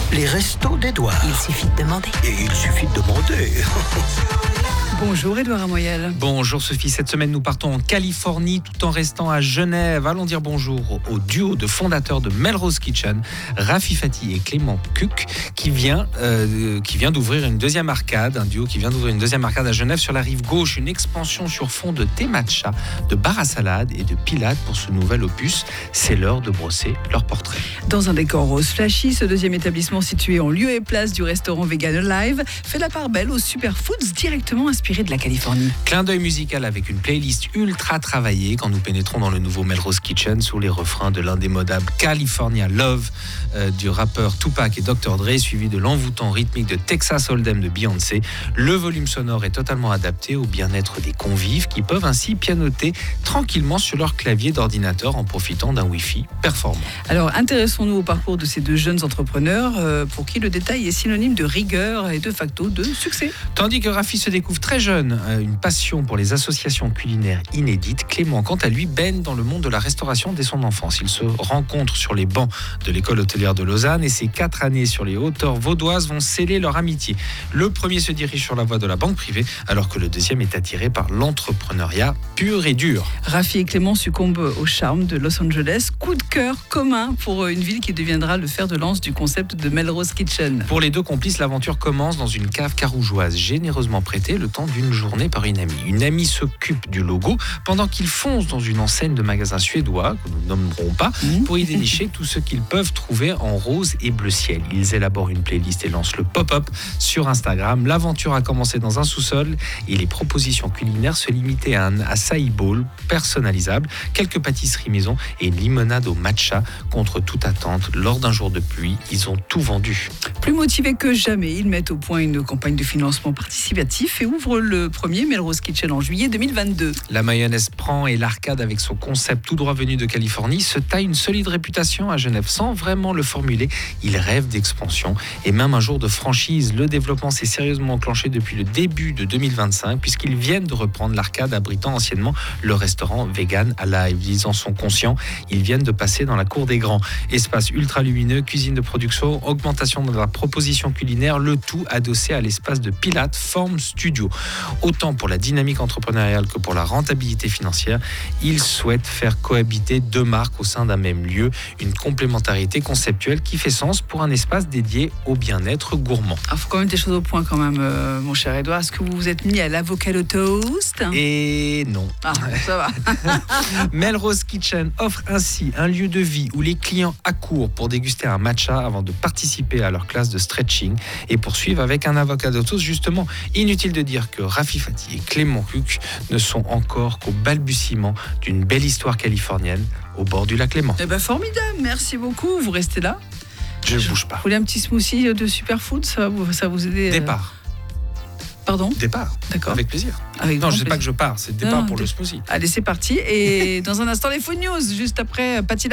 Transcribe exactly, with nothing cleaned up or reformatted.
Les restos d'Edouard. Il suffit de demander. Et il suffit de demander. Bonjour Edouard Amoyel. Bonjour Sophie, cette semaine nous partons en Californie tout en restant à Genève. Allons dire bonjour au duo de fondateurs de Melrose Kitchen, Rafi Fati et Clément Cuc, qui vient, euh, qui vient d'ouvrir une deuxième arcade, un duo qui vient d'ouvrir une deuxième arcade à Genève sur la rive gauche, une expansion sur fond de thé matcha, de bar à salade et de pilates pour ce nouvel opus. C'est l'heure de brosser leur portrait. Dans un décor rose flashy, ce deuxième établissement situé en lieu et place du restaurant Vegan Alive fait la part belle aux superfoods directement inspirés de la Californie. Clin d'œil musical avec une playlist ultra travaillée quand nous pénétrons dans le nouveau Melrose Kitchen sous les refrains de l'indémodable California Love euh, du rappeur Tupac et docteur Dre, suivi de l'envoûtant rythmique de Texas Hold'em de Beyoncé. Le volume sonore est totalement adapté au bien-être des convives qui peuvent ainsi pianoter tranquillement sur leur clavier d'ordinateur en profitant d'un Wi-Fi performant. Alors intéressons-nous au parcours de ces deux jeunes entrepreneurs euh, pour qui le détail est synonyme de rigueur et de facto de succès. Tandis que Rafi se découvre très jeune une passion pour les associations culinaires inédites, Clément, quant à lui, baigne dans le monde de la restauration dès son enfance. Il se rencontre sur les bancs de l'école hôtelière de Lausanne et ses quatre années sur les hauteurs vaudoises vont sceller leur amitié. Le premier se dirige sur la voie de la banque privée, alors que le deuxième est attiré par l'entrepreneuriat pur et dur. Rafi et Clément succombent au charme de Los Angeles. Coup de cœur commun pour une ville qui deviendra le fer de lance du concept de Melrose Kitchen. Pour les deux complices, l'aventure commence dans une cave carougeoise, généreusement prêtée le temps d'une journée par une amie. Une amie s'occupe du logo pendant qu'ils foncent dans une enseigne de magasins suédois, que nous nommerons pas, mmh. pour y dénicher tout ce qu'ils peuvent trouver en rose et bleu ciel. Ils élaborent une playlist et lancent le pop-up sur Instagram. L'aventure a commencé dans un sous-sol et les propositions culinaires se limitaient à un açaï bowl personnalisable, quelques pâtisseries maison et une limonade au matcha. Contre toute attente, lors d'un jour de pluie, ils ont tout vendu. Plus motivés que jamais, ils mettent au point une campagne de financement participatif et ouvrent le premier Melrose Kitchen en juillet deux mille vingt-deux. La mayonnaise prend et l'arcade, avec son concept tout droit venu de Californie, se taille une solide réputation à Genève sans vraiment le formuler. Il rêve d'expansion et même un jour de franchise. Le développement s'est sérieusement enclenché depuis le début de deux mille vingt-cinq puisqu'ils viennent de reprendre l'arcade abritant anciennement le restaurant Vegan Alive. Ils en sont conscients, ils viennent de passer dans la cour des grands. Espace ultra lumineux, cuisine de production, augmentation de la proposition culinaire, le tout adossé à l'espace de Pilates Form Studio. Autant pour la dynamique entrepreneuriale que pour la rentabilité financière, ils souhaitent faire cohabiter deux marques au sein d'un même lieu, une complémentarité conceptuelle qui fait sens pour un espace dédié au bien-être gourmand. Il faut quand même des choses au point quand même, euh, mon cher Edouard. Est-ce que vous vous êtes mis à l'avocado toast ? Et non. Ah, ça va. Melrose Kitchen offre ainsi un lieu de vie où les clients accourent pour déguster un matcha avant de participer à leur classe de stretching et poursuivre avec un avocado toast. Justement, inutile de dire que Rafi Fati et Clément Cuc ne sont encore qu'au balbutiement d'une belle histoire californienne au bord du lac Léman. Eh ben formidable, merci beaucoup. Vous restez là ? Je ne bouge pas. Vous voulez un petit smoothie de superfood ? Ça va vous, ça va vous aider ? Départ. Pardon ? Départ. D'accord. Avec plaisir. Avec non, je ne sais plaisir. pas que je pars, c'est départ non, pour d- le smoothie. Allez, c'est parti. Et dans un instant, les food news, juste après Patti